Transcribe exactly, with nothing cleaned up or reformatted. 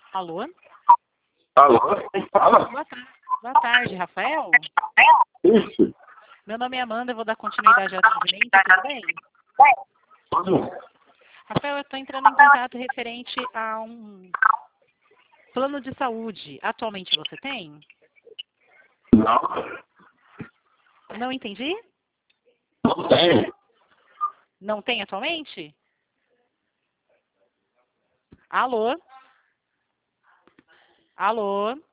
Alô? Alô? Fala. Boa tarde. Boa tarde, Rafael? Isso. Meu nome é Amanda, eu vou dar continuidade ao atendimento, tudo bem? Tudo. Rafael, eu estou entrando em contato referente a um plano de saúde. Atualmente você tem? Não. Não entendi? Não tem. Não tem atualmente? Alô? Alô?